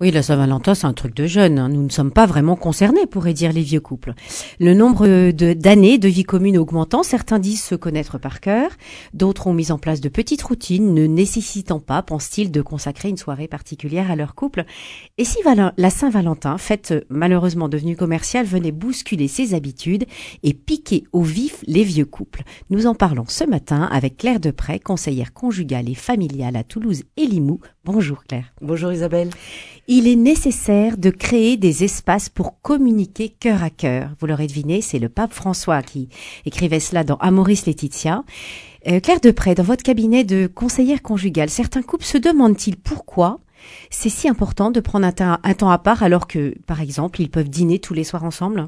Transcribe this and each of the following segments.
Oui, la Saint-Valentin, c'est un truc de jeunes, hein. Nous ne sommes pas vraiment concernés, pourraient dire les vieux couples. Le nombre d'années de vie commune augmentant, certains disent se connaître par cœur, d'autres ont mis en place de petites routines, ne nécessitant pas, pense-t-il, de consacrer une soirée particulière à leur couple. Et si la Saint-Valentin, fête malheureusement devenue commerciale, venait bousculer ses habitudes et piquer au vif les vieux couples? Nous en parlons ce matin avec Claire Depray, conseillère conjugale et familiale à Toulouse et Limoux. Bonjour Claire. Bonjour Isabelle. Il est nécessaire de créer des espaces pour communiquer cœur à cœur. Vous l'aurez deviné, c'est le pape François qui écrivait cela dans Amoris Laetitia. Claire Depray, dans votre cabinet de conseillère conjugale, certains couples se demandent-ils pourquoi c'est si important de prendre un temps à part alors que, par exemple, ils peuvent dîner tous les soirs ensemble?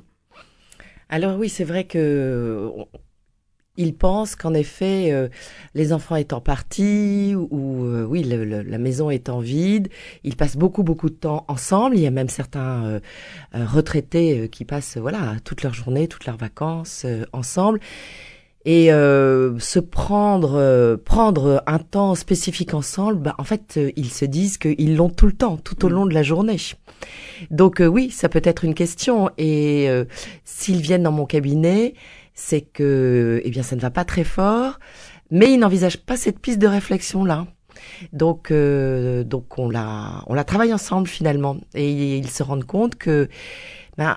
Alors oui, c'est vrai que ils pensent qu'en effet, les enfants étant partis ou oui, la maison étant vide, ils passent beaucoup de temps ensemble. Il y a même certains retraités qui passent toute leur journée, toutes leurs vacances ensemble. Et se prendre un temps spécifique ensemble, en fait, ils se disent qu'ils l'ont tout le temps, tout au long de la journée. Donc oui, ça peut être une question. Et s'ils viennent dans mon cabinet, c'est que, ça ne va pas très fort, mais ils n'envisagent pas cette piste de réflexion-là. Donc on la travaille ensemble finalement, et ils se rendent compte que un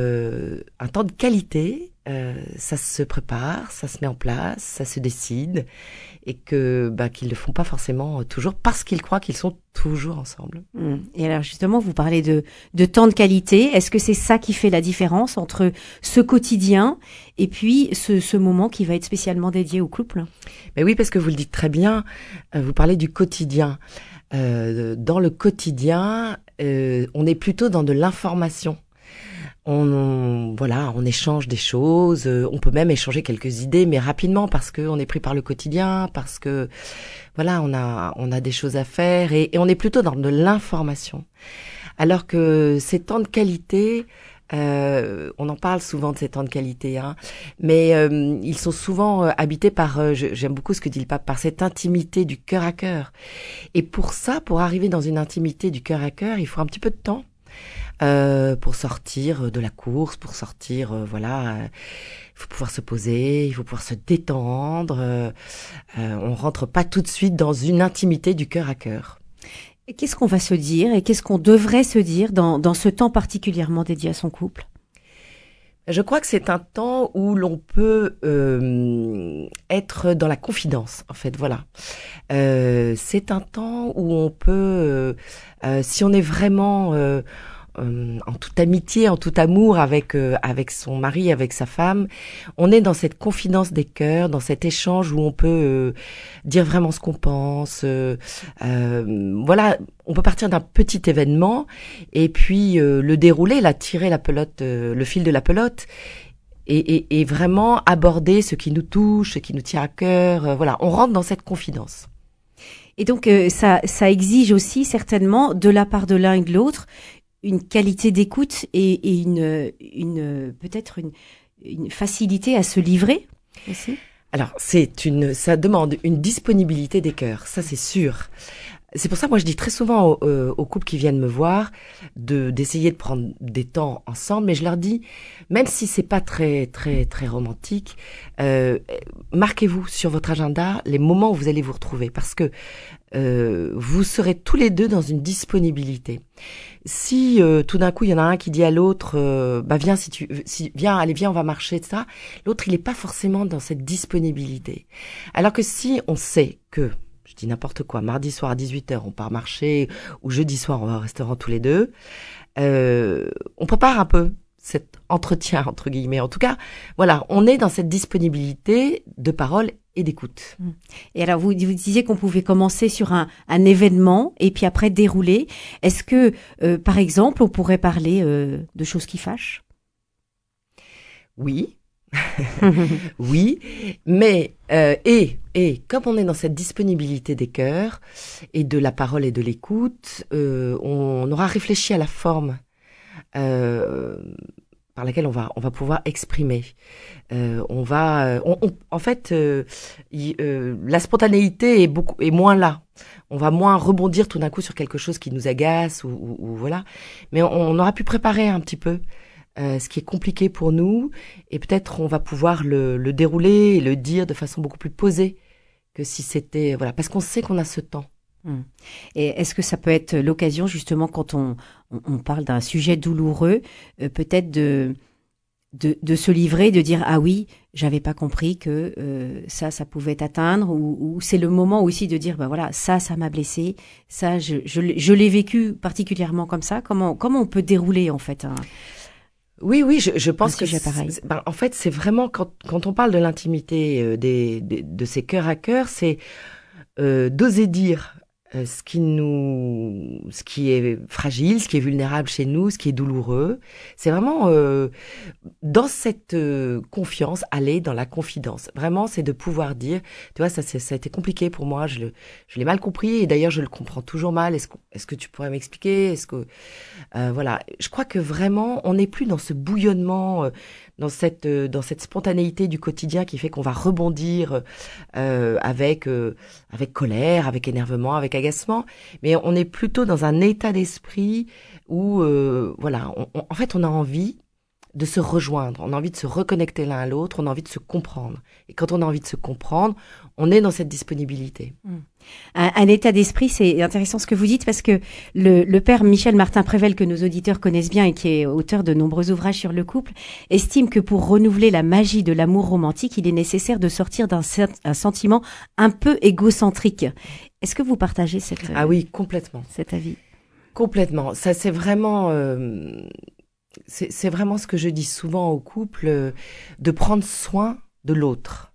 temps de qualité, ça se prépare, ça se met en place, ça se décide, et qu'ils le font pas forcément toujours parce qu'ils croient qu'ils sont toujours ensemble. Et alors justement, vous parlez de temps de qualité. Est-ce que c'est ça qui fait la différence entre ce quotidien et puis ce moment qui va être spécialement dédié au couple? Mais oui, parce que vous le dites très bien, vous parlez du quotidien. Dans le quotidien, on est plutôt dans de l'information. On échange des choses, on peut même échanger quelques idées, mais rapidement parce que on est pris par le quotidien, parce que on a des choses à faire, et on est plutôt dans de l'information. Alors que ces temps de qualité, on en parle souvent de ces temps de qualité, mais ils sont souvent habités par, j'aime beaucoup ce que dit le pape, par cette intimité du cœur à cœur. Et pour arriver dans une intimité du cœur à cœur, il faut un petit peu de temps. Pour sortir de la course, il faut pouvoir se poser, il faut pouvoir se détendre. On rentre pas tout de suite dans une intimité du cœur à cœur. Et qu'est-ce qu'on va se dire et qu'est-ce qu'on devrait se dire dans ce temps particulièrement dédié à son couple? Je crois que c'est un temps où l'on peut être dans la confidence, en fait, voilà. C'est un temps où on peut, si on est vraiment en toute amitié, en tout amour avec son mari, avec sa femme, on est dans cette confidence des cœurs, dans cet échange où on peut dire vraiment ce qu'on pense. On peut partir d'un petit événement et puis le dérouler, tirer la pelote, le fil de la pelote, et vraiment aborder ce qui nous touche, ce qui nous tient à cœur. On rentre dans cette confidence. Et donc ça exige aussi certainement de la part de l'un et de l'autre une qualité d'écoute et peut-être une facilité à se livrer aussi. Alors ça demande une disponibilité des cœurs, ça c'est sûr. C'est pour ça que moi je dis très souvent aux couples qui viennent me voir d'essayer de prendre des temps ensemble, mais je leur dis, même si c'est pas très très très romantique, marquez-vous sur votre agenda les moments où vous allez vous retrouver, parce que vous serez tous les deux dans une disponibilité. Si tout d'un coup il y en a un qui dit à l'autre viens, on va marcher, ça, l'autre il est pas forcément dans cette disponibilité. Alors que si on sait que, je dis n'importe quoi, mardi soir à 18h on part marcher, ou jeudi soir on va au restaurant tous les deux, on prépare un peu cet entretien entre guillemets. En tout cas, on est dans cette disponibilité de parole et d'écoute. Et alors, vous disiez qu'on pouvait commencer sur un événement et puis après dérouler. Est-ce que, par exemple, on pourrait parler de choses qui fâchent? Oui. Oui, mais comme on est dans cette disponibilité des cœurs et de la parole et de l'écoute, on aura réfléchi à la forme. par laquelle on va pouvoir exprimer. En fait, la spontanéité est moins là. On va moins rebondir tout d'un coup sur quelque chose qui nous agace ou voilà. Mais on aura pu préparer un petit peu ce qui est compliqué pour nous, et peut-être on va pouvoir le dérouler et le dire de façon beaucoup plus posée que si c'était voilà, parce qu'on sait qu'on a ce temps. Et est-ce que ça peut être l'occasion, justement, quand on parle d'un sujet douloureux, peut-être de se livrer, de dire ah oui, j'avais pas compris que ça pouvait t'atteindre, ou c'est le moment aussi de dire bah voilà, ça m'a blessé, ça je l'ai vécu particulièrement comme ça. Comment on peut dérouler en fait Oui, je pense que en fait c'est vraiment quand on parle de l'intimité de ces cœurs à cœur, c'est d'oser dire ce qui est fragile, ce qui est vulnérable chez nous, ce qui est douloureux. C'est vraiment dans cette confiance, aller dans la confidence. Vraiment, c'est de pouvoir dire, tu vois, ça a été compliqué pour moi, je l'ai mal compris, et d'ailleurs je le comprends toujours mal. Est-ce que tu pourrais m'expliquer? Voilà, je crois que vraiment on n'est plus dans ce bouillonnement, dans cette spontanéité du quotidien qui fait qu'on va rebondir avec colère, avec énervement, avec agacement, mais on est plutôt dans un état d'esprit où voilà, en fait on a envie de se rejoindre, on a envie de se reconnecter l'un à l'autre, on a envie de se comprendre. Et quand on a envie de se comprendre, on est dans cette disponibilité. Un état d'esprit, c'est intéressant ce que vous dites, parce que le père Michel Martin-Prével, que nos auditeurs connaissent bien et qui est auteur de nombreux ouvrages sur le couple, estime que pour renouveler la magie de l'amour romantique, il est nécessaire de sortir d'un sentiment un peu égocentrique. Est-ce que vous partagez Ah oui, complètement. Cet avis? Complètement. Ça, c'est vraiment... c'est vraiment ce que je dis souvent au couple, de prendre soin de l'autre.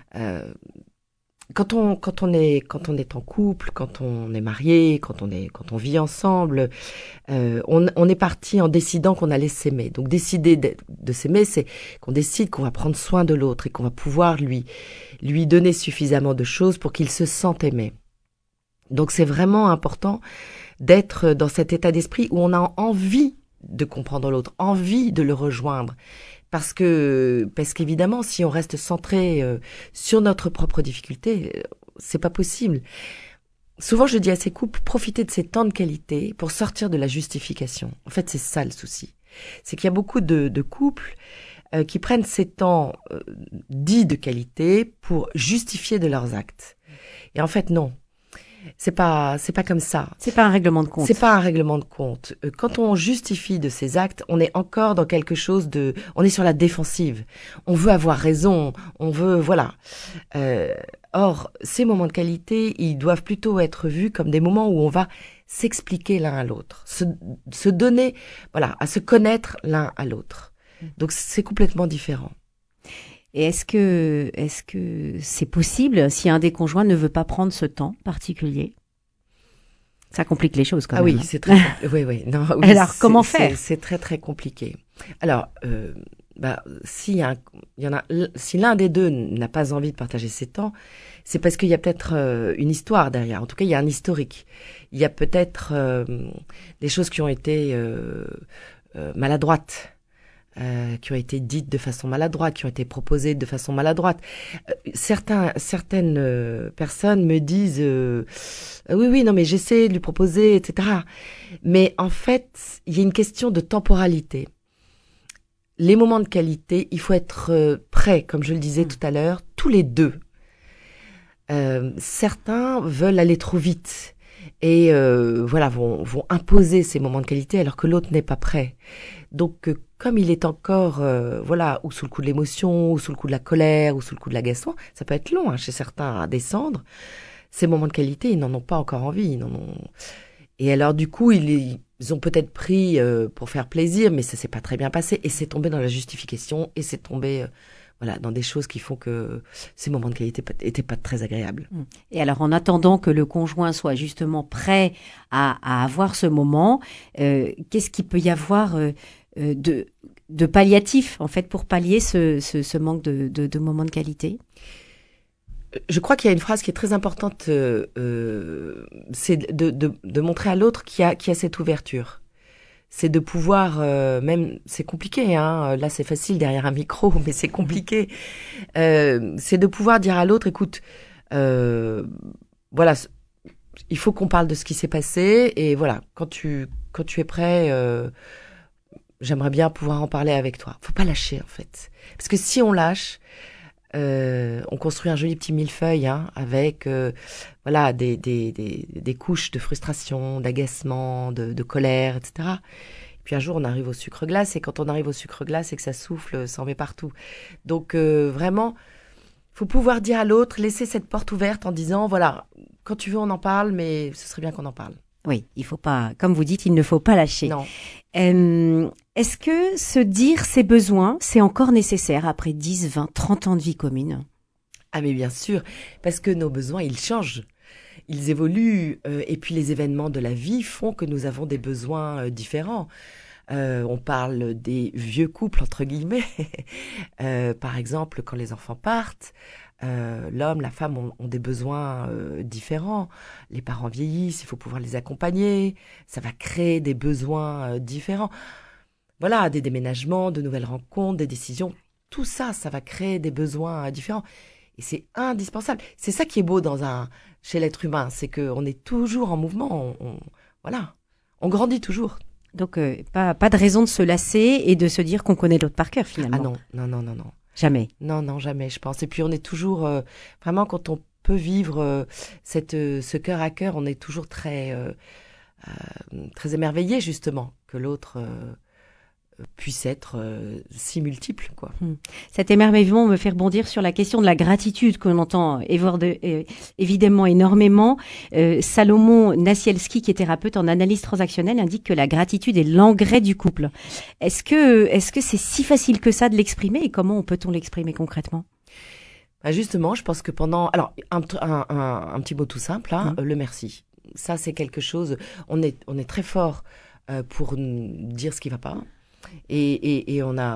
Quand on est en couple, quand on est marié, quand on vit ensemble, on est parti en décidant qu'on allait s'aimer. Donc décider de s'aimer, c'est qu'on décide qu'on va prendre soin de l'autre et qu'on va pouvoir lui donner suffisamment de choses pour qu'il se sente aimé. Donc c'est vraiment important d'être dans cet état d'esprit où on a envie de comprendre l'autre, envie de le rejoindre. Parce qu'évidemment, si on reste centré sur notre propre difficulté, c'est pas possible. Souvent, je dis à ces couples, profitez de ces temps de qualité pour sortir de la justification. En fait, c'est ça le souci. C'est qu'il y a beaucoup de couples qui prennent ces temps dits de qualité pour justifier de leurs actes. Et en fait, non. C'est pas comme ça. C'est pas un règlement de compte. C'est pas un règlement de compte. Quand on justifie de ses actes, on est encore dans quelque chose on est sur la défensive. On veut avoir raison. On veut, voilà. Or, ces moments de qualité, ils doivent plutôt être vus comme des moments où on va s'expliquer l'un à l'autre, se donner, voilà, à se connaître l'un à l'autre. Donc, c'est complètement différent. Et est-ce que c'est possible si un des conjoints ne veut pas prendre ce temps particulier? Ça complique les choses quand même. Ah oui, c'est très oui. Non, oui, alors comment faire? C'est très très compliqué. Alors si l'un des deux n'a pas envie de partager ses temps, c'est parce qu'il y a peut-être une histoire derrière. En tout cas, il y a un historique. Il y a peut-être des choses qui ont été maladroites. Qui ont été dites de façon maladroite, qui ont été proposées de façon maladroite. Certaines personnes me disent oui, non, mais j'essaie de lui proposer, etc. Mais en fait, il y a une question de temporalité. Les moments de qualité, il faut être prêt, comme je le disais tout à l'heure, tous les deux. Certains veulent aller trop vite et vont imposer ces moments de qualité alors que l'autre n'est pas prêt. Donc, comme il est encore, ou sous le coup de l'émotion, ou sous le coup de la colère, ou sous le coup de l'agacement, ça peut être long chez certains à descendre. Ces moments de qualité, ils n'en ont pas encore envie. Et alors, du coup, ils ont peut-être pris pour faire plaisir, mais ça s'est pas très bien passé. Et c'est tombé dans la justification, et c'est tombé dans des choses qui font que ces moments de qualité étaient pas très agréables. Et alors, en attendant que le conjoint soit justement prêt à avoir ce moment, qu'est-ce qu'il peut y avoir de palliatif, en fait, pour pallier ce manque de moments de qualité? Je crois qu'il y a une phrase qui est très importante, c'est de montrer à l'autre qu'il y a cette ouverture. c'est de pouvoir, même, c'est compliqué, hein. Là, c'est facile derrière un micro, mais c'est compliqué. C'est de pouvoir dire à l'autre, écoute, voilà, il faut qu'on parle de ce qui s'est passé, et voilà, quand tu es prêt, j'aimerais bien pouvoir en parler avec toi. Faut pas lâcher, en fait. Parce que si on lâche, on construit un joli petit millefeuille, hein, avec voilà des couches de frustration, d'agacement, de colère, etc. Et puis un jour on arrive au sucre glace, et quand on arrive au sucre glace et que ça souffle, ça en met partout. Donc vraiment, faut pouvoir dire à l'autre, laisser cette porte ouverte en disant voilà, quand tu veux on en parle, mais ce serait bien qu'on en parle. Oui, il faut pas, comme vous dites, il ne faut pas lâcher. Non. Est-ce que se dire ses besoins, c'est encore nécessaire après 10, 20, 30 ans de vie commune? Ah mais bien sûr, parce que nos besoins, ils changent, ils évoluent, et puis les événements de la vie font que nous avons des besoins différents. On parle des vieux couples, entre guillemets. Par exemple, quand les enfants partent, l'homme, la femme ont des besoins différents. Les parents vieillissent, il faut pouvoir les accompagner. Ça va créer des besoins différents. Voilà, des déménagements, de nouvelles rencontres, des décisions. Tout ça, ça va créer des besoins différents. Et c'est indispensable. C'est ça qui est beau chez l'être humain, c'est qu'on est toujours en mouvement. Voilà, on grandit toujours. Donc, pas de raison de se lasser et de se dire qu'on connaît l'autre par cœur, finalement. Ah non. Jamais. Non, jamais, je pense. Et puis, on est toujours, vraiment, quand on peut vivre ce cœur à cœur, on est toujours très émerveillé, justement, que l'autre puisse être si multiple, quoi. Cet émerveillement me fait rebondir sur la question de la gratitude que l'on entend évidemment énormément. Salomon Nassielski, qui est thérapeute en analyse transactionnelle, indique que la gratitude est l'engrais du couple. Est-ce que c'est si facile que ça de l'exprimer, et comment peut-on l'exprimer concrètement? Bah justement, je pense que alors un petit mot tout simple, hein, le merci. Ça, c'est quelque chose. On est très fort pour dire ce qui va pas. Et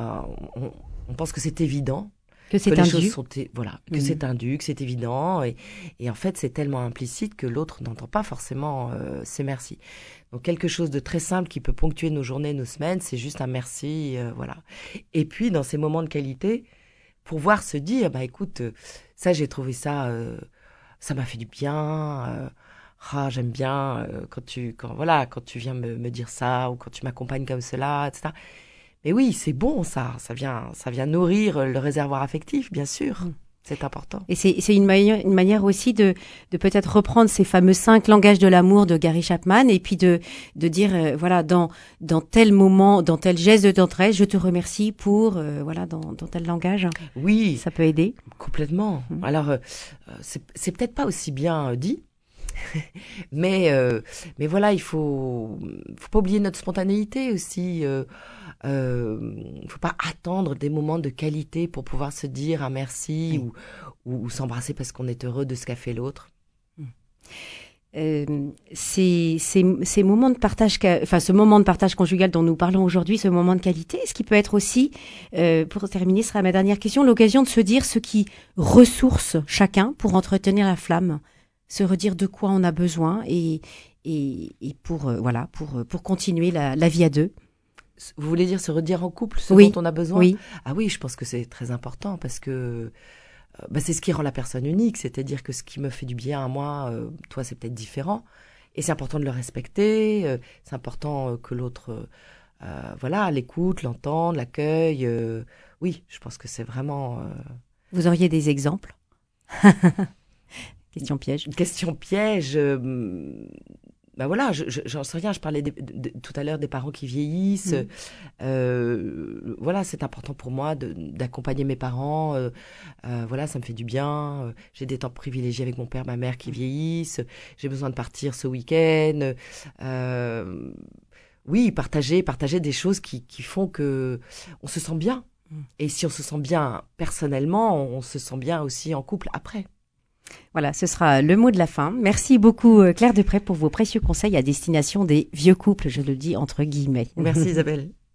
on pense que c'est évident, que c'est les indu. choses sont que c'est indu, que c'est évident, et en fait c'est tellement implicite que l'autre n'entend pas forcément ces merci. Donc quelque chose de très simple qui peut ponctuer nos journées, nos semaines, c'est juste un merci, voilà. Et puis dans ces moments de qualité, pouvoir se dire bah écoute, ça j'ai trouvé ça, ça m'a fait du bien. J'aime bien quand tu viens me dire ça, ou quand tu m'accompagnes comme cela, etc. Mais oui, c'est bon, ça vient nourrir le réservoir affectif, bien sûr. C'est important. Et c'est une manière aussi de peut-être reprendre ces fameux 5 langages de l'amour de Gary Chapman, et puis de dire voilà, dans tel moment, dans tel geste d'entraide, je te remercie pour dans tel langage. Oui, ça peut aider complètement. Alors c'est peut-être pas aussi bien dit. mais voilà, il faut pas oublier notre spontanéité aussi. Faut pas attendre des moments de qualité pour pouvoir se dire un merci, ou s'embrasser parce qu'on est heureux de ce qu'a fait l'autre. Ces moments de partage, ce moment de partage conjugal dont nous parlons aujourd'hui, ce moment de qualité, est-ce qu'il peut être aussi, pour terminer, ce sera ma dernière question, l'occasion de se dire ce qui ressource chacun pour entretenir la flamme, se redire de quoi on a besoin, et pour continuer la vie à deux. Vous voulez dire se redire en couple ce dont on a besoin? Oui. Ah oui, je pense que c'est très important, parce que c'est ce qui rend la personne unique. C'est-à-dire que ce qui me fait du bien à moi, toi c'est peut-être différent, et c'est important de le respecter. C'est important que l'autre l'écoute, l'entende, l'accueille. Oui, je pense que c'est vraiment... Vous auriez des exemples? Question piège. Question piège. Voilà, j'en sais rien. Je parlais tout à l'heure des parents qui vieillissent. Voilà, c'est important pour moi d'accompagner mes parents. Voilà, ça me fait du bien. J'ai des temps privilégiés avec mon père, ma mère qui vieillissent. J'ai besoin de partir ce week-end. Oui, partager des choses qui font que on se sent bien. Et si on se sent bien personnellement, on se sent bien aussi en couple après. Voilà, ce sera le mot de la fin. Merci beaucoup Claire Deprez pour vos précieux conseils à destination des vieux couples, je le dis entre guillemets. Merci Isabelle.